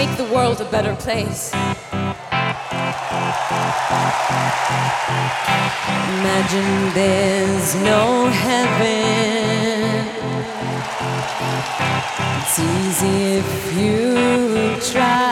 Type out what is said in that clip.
make the world a better place. Imagine there's no heaven. It's easy if you try.